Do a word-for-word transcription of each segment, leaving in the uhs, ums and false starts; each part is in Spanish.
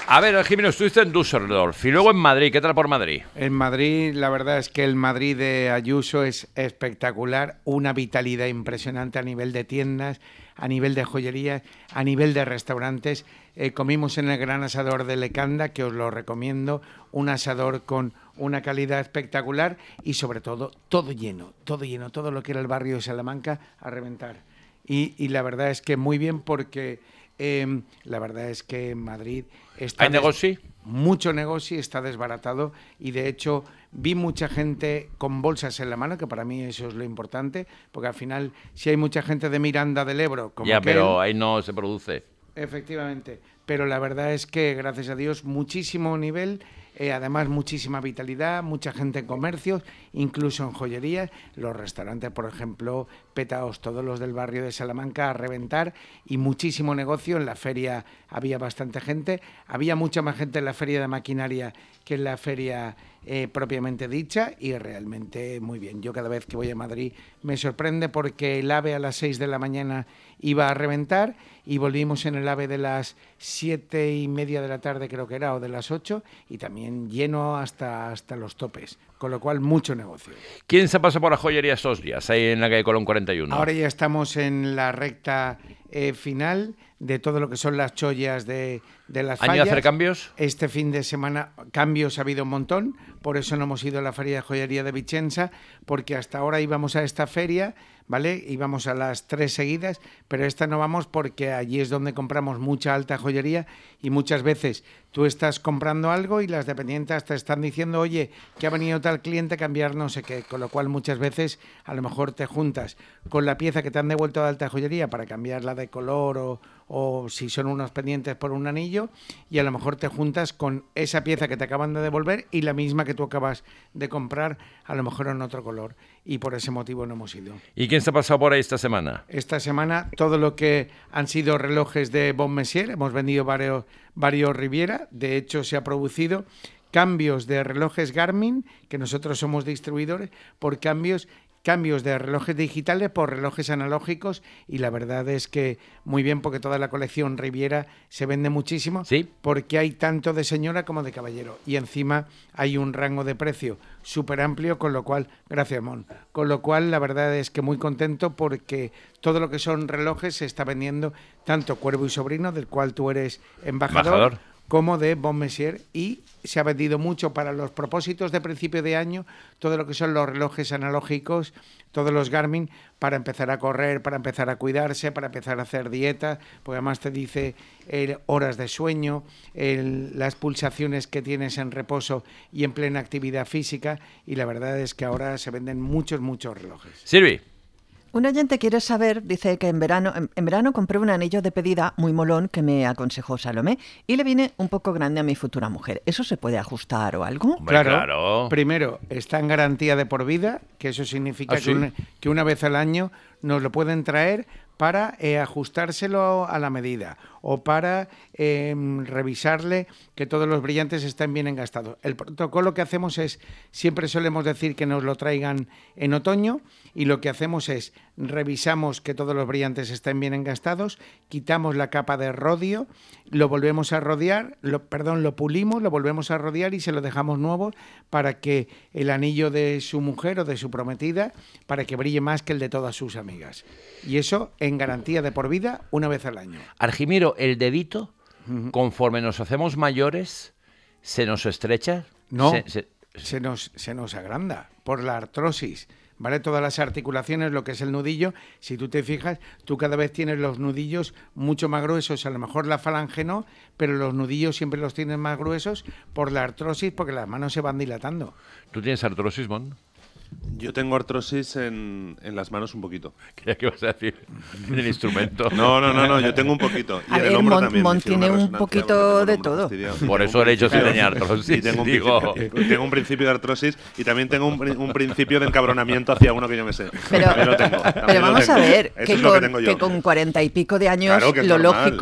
A ver, Jimeno, estuviste en Düsseldorf y luego en Madrid. ¿Qué tal por Madrid? En Madrid, la verdad es que el Madrid de Ayuso es espectacular, una vitalidad impresionante a nivel de tiendas, a nivel de joyerías, a nivel de restaurantes. Eh, comimos en el Gran Asador de Lecanda, que os lo recomiendo, un asador con una calidad espectacular y sobre todo todo lleno, todo lleno, todo lo que era el barrio de Salamanca a reventar. Y, y la verdad es que muy bien porque eh, la verdad es que en Madrid está... ¿Hay negocio? Mucho negocio, está desbaratado y de hecho vi mucha gente con bolsas en la mano, que para mí eso es lo importante, porque al final si hay mucha gente de Miranda del Ebro como ya, que pero él, ahí no se produce. Efectivamente, pero la verdad es que gracias a Dios muchísimo nivel, eh, además muchísima vitalidad, mucha gente en comercios, incluso en joyerías, los restaurantes, por ejemplo, petaos, todos los del barrio de Salamanca a reventar y muchísimo negocio. En la feria había bastante gente, había mucha más gente en la feria de maquinaria que en la feria eh, propiamente dicha y realmente muy bien. Yo cada vez que voy a Madrid me sorprende porque el AVE a las seis de la mañana iba a reventar y volvimos en el AVE de las siete y media de la tarde creo que era, o de las ocho, y también lleno hasta, hasta los topes, con lo cual mucho negocio. ¿Quién se pasó por la joyería estos días, ahí en la calle Colón cuarenta y uno? Ahora ya estamos en la recta eh, final de todo lo que son las chollas de, de las fallas. ¿Han ido a hacer cambios? Este fin de semana cambios ha habido un montón, por eso no hemos ido a la feria de joyería de Vicenza, porque hasta ahora íbamos a esta feria, ¿vale? Íbamos a las tres seguidas, pero esta no vamos porque allí es donde compramos mucha alta joyería y muchas veces tú estás comprando algo y las dependientes te están diciendo, oye, que ha venido tal cliente a cambiar no sé qué, con lo cual muchas veces a lo mejor te juntas con la pieza que te han devuelto de alta joyería para cambiarla de color o, o si son unos pendientes por un anillo y a lo mejor te juntas con esa pieza que te acaban de devolver y la misma que tú acabas de comprar, a lo mejor en otro color, y por ese motivo no hemos ido. ¿Y quién se ha pasado por ahí esta semana? Esta semana todo lo que han sido relojes de Bon Messier, hemos vendido varios, varios Riviera, de hecho se ha producido cambios de relojes Garmin, que nosotros somos distribuidores, por cambios cambios de relojes digitales por relojes analógicos y la verdad es que muy bien porque toda la colección Riviera se vende muchísimo, ¿sí? Porque hay tanto de señora como de caballero y encima hay un rango de precio súper amplio, con lo cual, gracias Mon, con lo cual la verdad es que muy contento porque todo lo que son relojes se está vendiendo tanto Cuervo y Sobrino, del cual tú eres embajador, embajador. como de Bon Messier, y se ha vendido mucho para los propósitos de principio de año, todo lo que son los relojes analógicos, todos los Garmin, para empezar a correr, para empezar a cuidarse, para empezar a hacer dieta, porque además te dice eh, horas de sueño, el, las pulsaciones que tienes en reposo y en plena actividad física, y la verdad es que ahora se venden muchos, muchos relojes. Silvi. Un oyente quiere saber, dice que en verano en, en verano compré un anillo de pedida muy molón que me aconsejó Salomé y le viene un poco grande a mi futura mujer. ¿Eso se puede ajustar o algo? Claro, claro. Primero, está en garantía de por vida, que eso significa ¿Ah, sí? que, una, que una vez al año nos lo pueden traer para eh, ajustárselo a la medida o para eh, revisarle que todos los brillantes estén bien engastados. El protocolo que hacemos es, siempre solemos decir que nos lo traigan en otoño y lo que hacemos es revisamos que todos los brillantes estén bien engastados, quitamos la capa de rodio, lo volvemos a rodear, lo, perdón, lo pulimos, lo volvemos a rodear y se lo dejamos nuevo para que el anillo de su mujer o de su prometida, para que brille más que el de todas sus amigas. Y eso en garantía de por vida una vez al año. Argimiro, el dedito, uh-huh. conforme nos hacemos mayores, ¿se nos estrecha? No, se, se... Se, nos, se nos agranda por la artrosis. ¿Vale? Todas las articulaciones, lo que es el nudillo, si tú te fijas, tú cada vez tienes los nudillos mucho más gruesos, a lo mejor la falange no, pero los nudillos siempre los tienes más gruesos por la artrosis, porque las manos se van dilatando. ¿Tú tienes artrosis, Mon? Yo tengo artrosis en, en las manos un poquito. ¿Qué ibas a decir? En el instrumento. No, no, no, no, yo tengo un poquito. Y a en ver, el hombro Mon, también. Mon tiene un poquito de todo. Por eso le he dicho si tenía artrosis. Y tengo, un digo... tengo un principio de artrosis y también tengo un, un principio de encabronamiento hacia uno que yo me sé. Pero, también lo tengo, también pero vamos lo tengo. a ver, Eso que, es lo con, que, tengo yo. que con cuarenta y pico de años, claro que lo normal. lógico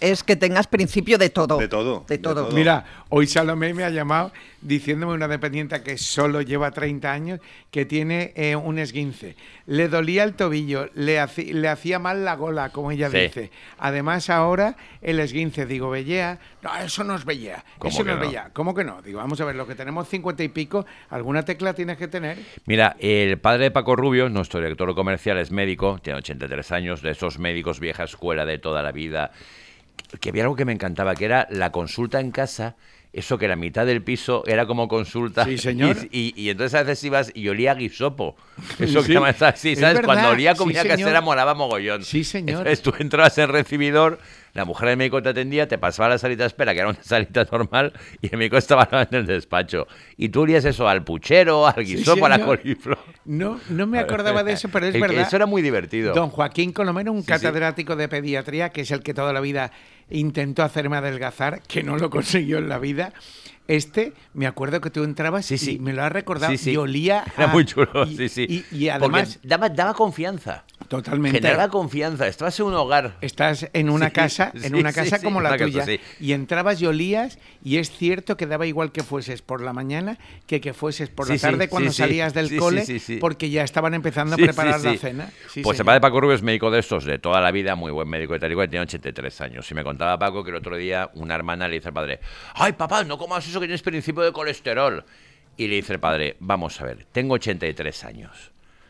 es que tengas principio de todo. De todo. De todo. De todo. Mira, hoy Salomé me ha llamado diciéndome una dependiente que solo lleva treinta años, que tiene eh, un esguince. Le dolía el tobillo, le, haci, le hacía mal la gola, como ella sí. dice. Además, ahora el esguince, digo, Bellea. No, eso no es Bellea. Eso no es no? Bellea. ¿Cómo que no? Digo, vamos a ver, lo que tenemos cincuenta y pico, alguna tecla tienes que tener. Mira, el padre de Paco Rubio, nuestro director comercial, es médico, tiene ochenta y tres años, de esos médicos vieja escuela de toda la vida, que había algo que me encantaba, que era la consulta en casa. Eso que la mitad del piso era como consulta. Sí, señor. Y, y, y entonces a veces ibas y olía a guisopo. Eso sí, que llamas así, ¿sabes? Verdad. Cuando olía comida sí, casera molaba mogollón. Sí, señor. Entonces tú entrabas en recibidor, la mujer del médico te atendía, te pasaba a la salita de espera, que era una salita normal, y el médico estaba en el despacho. Y tú olías eso al puchero, al guisopo, sí, a la coliflor. No, no me acordaba de eso, pero es verdad. Eso era muy divertido. Don Joaquín Colomero, un sí, catedrático sí. de pediatría, que es el que toda la vida intentó hacerme adelgazar, que no lo consiguió en la vida. Este, me acuerdo que tú entrabas sí, sí. y me lo has recordado, sí, sí. y olía a... Era muy chulo, y, sí, sí. Y, y además... Porque daba, daba confianza. Totalmente. Generaba confianza. Estabas en un hogar. Estás en una sí, casa, en sí, una casa sí, como sí, la una tuya. casa, sí. Y entrabas y olías, y es cierto que daba igual que fueses por la mañana que que fueses por sí, la tarde sí, cuando sí, salías del sí, cole, sí, sí, sí. porque ya estaban empezando sí, a preparar sí, la sí. cena. Sí, pues señor. el padre de Paco Rubio es médico de estos de toda la vida, muy buen médico y tal y cual, tiene ochenta y tres años. Y me contaba Paco que el otro día una hermana le dice al padre: ¡ay, papá, no comas eso que tienes principio de colesterol! Y le dice el padre: vamos a ver, tengo ochenta y tres años.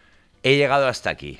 He llegado hasta aquí.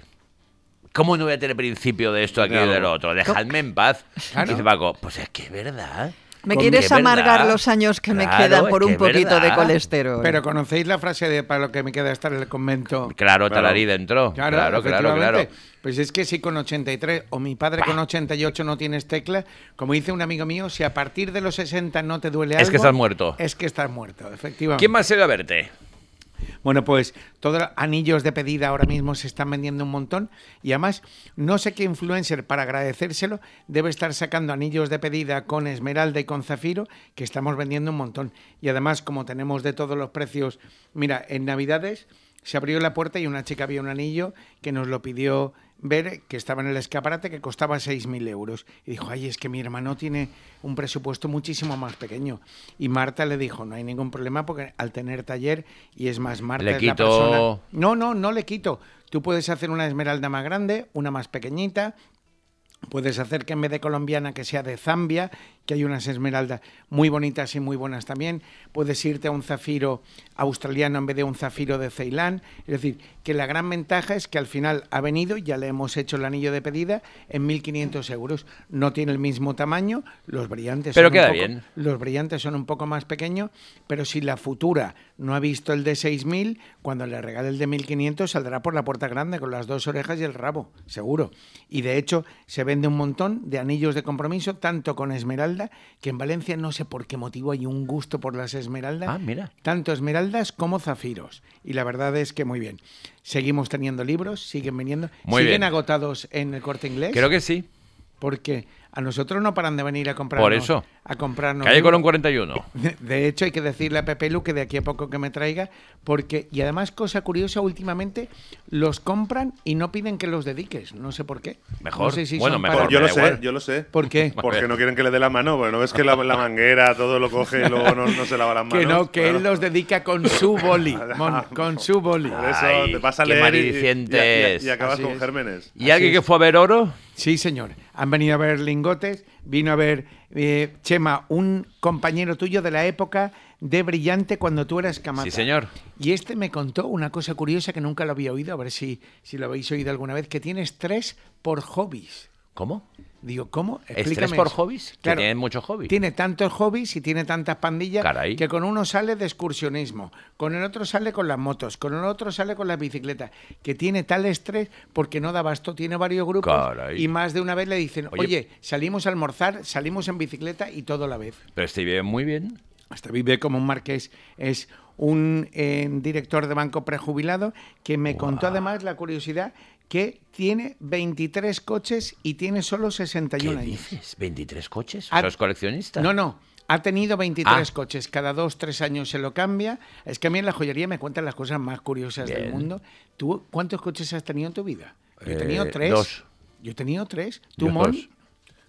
¿Cómo no voy a tener principio de esto, aquí claro. y de lo otro? Dejadme en paz. Claro. Y dice Paco: pues es que es verdad. ¿Me quieres amargar verdad? los años que claro, me quedan por un poquito verdad. de colesterol? Pero ¿conocéis la frase de para lo que me queda estar en el convento? Claro, Talarí dentro. Claro, claro, claro, claro. Pues es que si con ochenta y tres o mi padre bah. con ochenta y ocho no tienes tecla, como dice un amigo mío, si a partir de los sesenta no te duele algo... Es que estás muerto. Es que estás muerto, efectivamente. ¿Quién más se va a verte? Bueno, pues todos los anillos de pedida ahora mismo se están vendiendo un montón y además no sé qué influencer para agradecérselo debe estar sacando anillos de pedida con esmeralda y con zafiro que estamos vendiendo un montón. Y además como tenemos de todos los precios, mira, en Navidades se abrió la puerta y una chica vio un anillo que nos lo pidió ver, que estaba en el escaparate, que costaba seis mil euros. Y dijo: ay, es que mi hermano tiene un presupuesto muchísimo más pequeño. Y Marta le dijo: no hay ningún problema porque al tener taller, y es más, Marta le es quito... la persona... No, no, no le quito. Tú puedes hacer una esmeralda más grande, una más pequeñita. Puedes hacer que en vez de colombiana que sea de Zambia, que hay unas esmeraldas muy bonitas y muy buenas también. Puedes irte a un zafiro australiano en vez de un zafiro de Ceilán. Es decir, que la gran ventaja es que al final ha venido, ya le hemos hecho el anillo de pedida en mil quinientos euros. No tiene el mismo tamaño, los brillantes, pero son, queda un poco, bien. Los brillantes son un poco más pequeños, pero si la futura no ha visto el de seis mil, cuando le regale el de mil quinientos saldrá por la puerta grande con las dos orejas y el rabo, seguro. Y de hecho se vende un montón de anillos de compromiso, tanto con esmeralda, que en Valencia no sé por qué motivo hay un gusto por las esmeraldas. Ah, mira. Tanto esmeraldas como zafiros. Y la verdad es que muy bien. Seguimos teniendo libros, siguen viniendo. Muy ¿Siguen bien. agotados en el Corte Inglés? Creo que sí. Porque a nosotros no paran de venir a comprarnos. Por eso. A comprarnos. Calle Colón cuarenta y uno. De, de hecho, hay que decirle a Pepe Lu que de aquí a poco que me traiga, porque, y además, cosa curiosa, últimamente los compran y no piden que los dediques. No sé por qué. Mejor. No sé si bueno, son mejor. para... Yo lo da sé, igual. yo lo sé. ¿Por qué? Porque no quieren que le dé la mano, porque no ves que la, la manguera todo lo coge y luego no, no se lava las manos. Que no, que Claro. él los dedica con su boli. Mon, con su boli. Por eso Ay, te vas a qué leer y, y, maledicientes. y- y acabas Así con es. gérmenes. ¿Y alguien es. que fue a ver oro? Sí, señor. Han venido a ver lingotes, vino a ver, eh, Chema, un compañero tuyo de la época de Brillante cuando tú eras camata. Sí, señor. Y este me contó una cosa curiosa que nunca lo había oído, a ver si, si lo habéis oído alguna vez, que tienes tres por hobbies. ¿Cómo? Digo, ¿cómo? ¿Estrés Explícame por eso. hobbies? Claro, Que tienen muchos hobbies. Tiene tantos hobbies y tiene tantas pandillas Caray. que con uno sale de excursionismo, con el otro sale con las motos, con el otro sale con las bicicletas, que tiene tal estrés porque no da abasto, tiene varios grupos. Caray. Y más de una vez le dicen, Oye, oye, salimos a almorzar, salimos en bicicleta y todo a la vez. Pero este vive muy bien. Hasta vive como un marqués. Es un eh, director de banco prejubilado que me contó además la curiosidad que tiene veintitrés coches y tiene solo sesenta y ¿Qué uno años. dices? ¿veintitrés coches? Ah, ¿Sos coleccionista? No, no. Ha tenido veintitrés Ah. coches. Cada dos, tres años se lo cambia. Es que a mí en la joyería me cuentan las cosas más curiosas Bien. del mundo. ¿Tú cuántos coches has tenido en tu vida? Yo he Eh, tenido tres. dos. Yo he tenido tres. ¿Tú, Yo Mon? dos.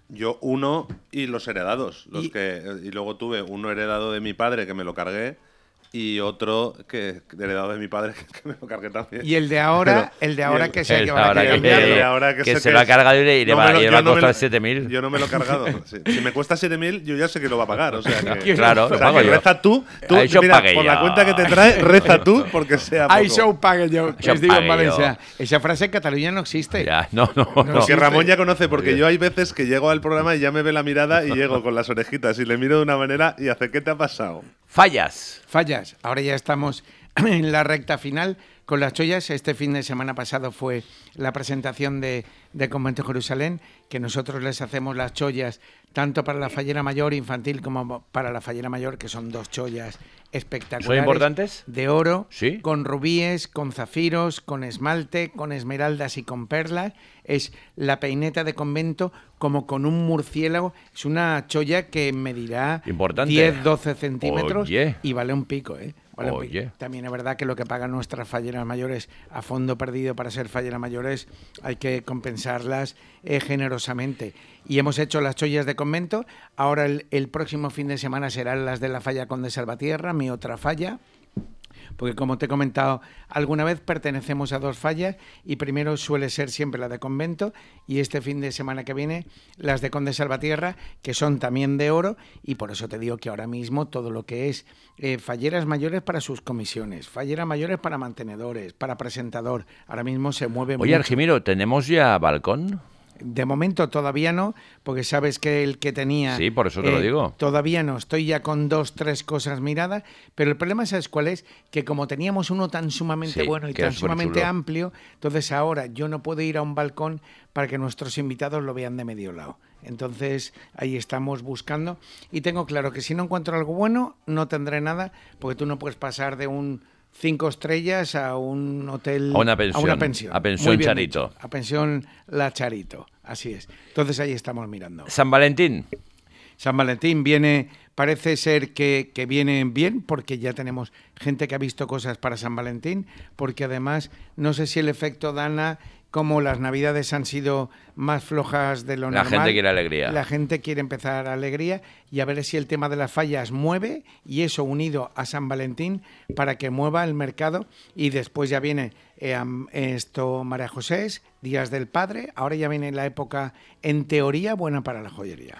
Yo uno y los heredados. Los Y- que y luego tuve uno heredado de mi padre que me lo cargué y otro que heredado de mi padre que me lo cargué también. Y el de ahora, Pero- el de y ahora el- que sé el que de va a ahora querer que- cambiarlo. el de ahora que sé se lo ha cargado y le- y le No va- me lo- y le yo va a no me costar lo- siete mil. Yo no me lo he cargado. Si, si me cuesta siete mil, yo ya sé que lo va a pagar. O sea que, Claro, o lo sea, pago que yo. reza tú. tú Ahí yo mira, pagué por la yo. cuenta que te trae, reza tú porque sea poco. Ay, show pague yo, que Yo os digo en pague Valencia. yo. Esa frase en Cataluña no existe. Ya, no, no, no. Porque existe. Ramón ya conoce, porque Muy bien. yo hay veces que llego al programa y ya me ve la mirada y llego con las orejitas y le miro de una manera y hace, ¿qué te ha pasado? Fallas. Fallas. Ahora ya estamos en la recta final con las chollas. Este fin de semana pasado fue la presentación de, de Convento de Jerusalén, que nosotros les hacemos las chollas tanto para la fallera mayor infantil como para la fallera mayor, que son dos chollas espectaculares. ¿Son importantes? De oro, Sí. con rubíes, con zafiros, con esmalte, con esmeraldas y con perlas. Es la peineta de convento como con un murciélago. Es una cholla que medirá Importante. diez, doce centímetros Oye. y vale un pico, ¿eh? Vale un Oye. pico. También es verdad que lo que pagan nuestras falleras mayores a fondo perdido para ser falleras mayores hay que compensarlas eh, generosamente. Y hemos hecho las chollas de convento. Ahora el, el próximo fin de semana serán las de la falla Conde Salvatierra, mi otra falla. Porque como te he comentado alguna vez, pertenecemos a dos fallas y primero suele ser siempre la de convento y este fin de semana que viene las de Conde Salvatierra, que son también de oro, y por eso te digo que ahora mismo todo lo que es eh, falleras mayores para sus comisiones, falleras mayores para mantenedores, para presentador, ahora mismo se mueve Oye, mucho. Argimiro, ¿tenemos ya balcón? De momento todavía no, porque sabes que el que tenía... Sí, por eso te lo digo. Todavía no, estoy ya con dos, tres cosas miradas, pero el problema, ¿sabes cuál es? Que como teníamos uno tan sumamente Sí, bueno y que tan es sumamente superchulo. amplio, entonces ahora yo no puedo ir a un balcón para que nuestros invitados lo vean de medio lado. Entonces ahí estamos buscando y tengo claro que si no encuentro algo bueno, no tendré nada, porque tú no puedes pasar de un... cinco estrellas a un hotel... A una pensión, A una pensión, a pensión Muy bien Charito. dicho. A pensión La Charito, así es. Entonces ahí estamos mirando. San Valentín. San Valentín viene, parece ser que, que viene bien, porque ya tenemos gente que ha visto cosas para San Valentín, porque además, no sé si el efecto Dana, como las navidades han sido más flojas de lo La normal. gente quiere alegría. La gente quiere empezar alegría y a ver si el tema de las fallas mueve, y eso unido a San Valentín para que mueva el mercado. Y después ya viene eh, am- esto María José, Días del Padre, ahora ya viene la época en teoría buena para la joyería.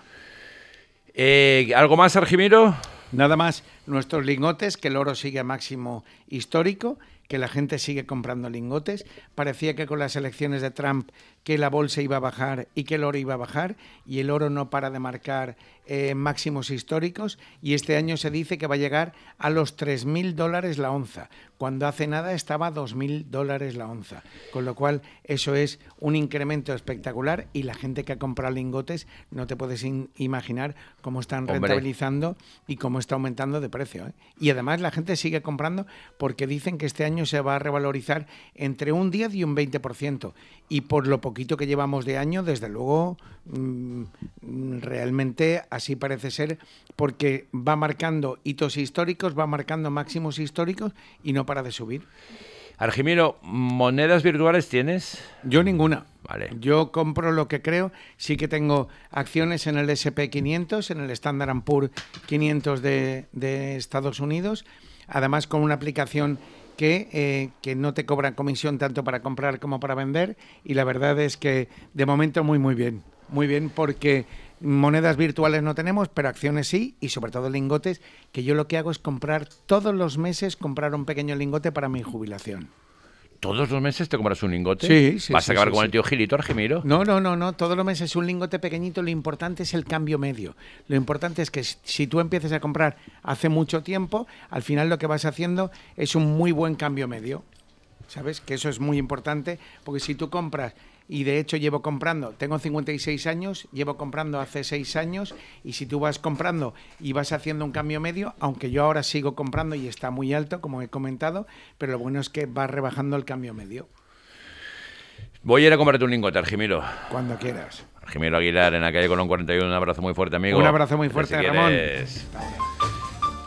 Eh, ¿Algo más, Argimiro? Nada más, nuestros lingotes, que el oro sigue a máximo histórico, que la gente sigue comprando lingotes. Parecía que con las elecciones de Trump que la bolsa iba a bajar y que el oro iba a bajar, y el oro no para de marcar eh, máximos históricos, y este año se dice que va a llegar a los tres mil dólares la onza, cuando hace nada estaba a dos mil dólares la onza, con lo cual eso es un incremento espectacular, y la gente que ha comprado lingotes no te puedes in- imaginar cómo están Hombre. rentabilizando y cómo está aumentando de precio, ¿eh? Y además la gente sigue comprando porque dicen que este año se va a revalorizar entre un diez y un veinte por ciento, y por lo poquito que llevamos de año, desde luego, mmm, realmente así parece ser, porque va marcando hitos históricos, va marcando máximos históricos y no para de subir. Argimiro, ¿monedas virtuales tienes? Yo ninguna. Vale. Yo compro lo que creo. Sí que tengo acciones en el ese and pe quinientos, en el Standard and Poor's quinientos de, de Estados Unidos, además con una aplicación que, eh, que no te cobra comisión tanto para comprar como para vender, y la verdad es que de momento muy muy bien, muy bien, porque monedas virtuales no tenemos, pero acciones sí, y sobre todo lingotes, que yo lo que hago es comprar todos los meses, comprar un pequeño lingote para mi jubilación. ¿Todos los meses te compras un lingote? Sí, sí, ¿Vas sí, a acabar sí, con sí. el tío Gilito, Argimiro? No, no, no, no, todos los meses un lingote pequeñito, lo importante es el cambio medio. Lo importante es que si- si tú empiezas a comprar hace mucho tiempo, al final lo que vas haciendo es un muy buen cambio medio. ¿Sabes? Que eso es muy importante, porque si tú compras, y de hecho llevo comprando, tengo cincuenta y seis años, llevo comprando hace seis años, y si tú vas comprando y vas haciendo un cambio medio, aunque yo ahora sigo comprando y está muy alto, como he comentado, pero lo bueno es que vas rebajando el cambio medio, Voy a ir a comprarte un lingote, Argimiro. cuando quieras. Argimiro Aguilar, en la calle Colón cuarenta y uno. Un abrazo muy fuerte, amigo. Un abrazo muy Que fuerte, si Ramón. quieres- Hasta ahora.